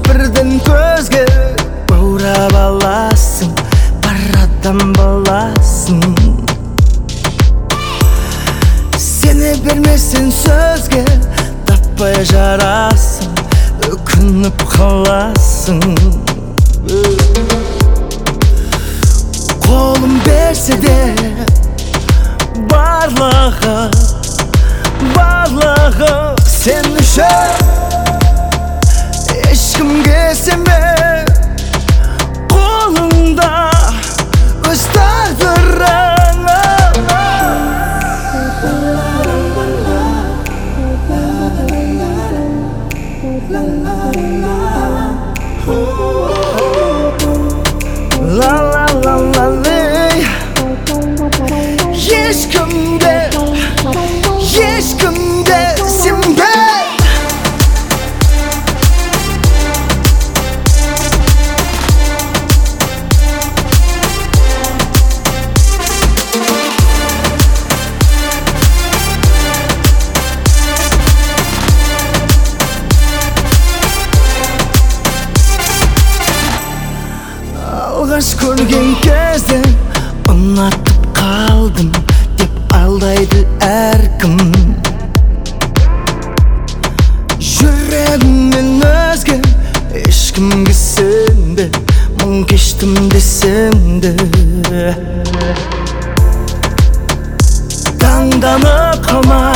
бірден көзге баурап аласың, бар адам баласың. Сені бермесін сөзге таппай жарасың, өкініп қаласың. Қолым берсе де барлығы сен үшін. Ешкімге сенбе, қолыңда өз тағдырың. Ешкімге сенбе. Алғаш көрген кезде ұнатып қалдым деп алдайды әркім. Жүрегіммен өзге ешкімге сенбе, мың кештім десем де. Таңданып қалма,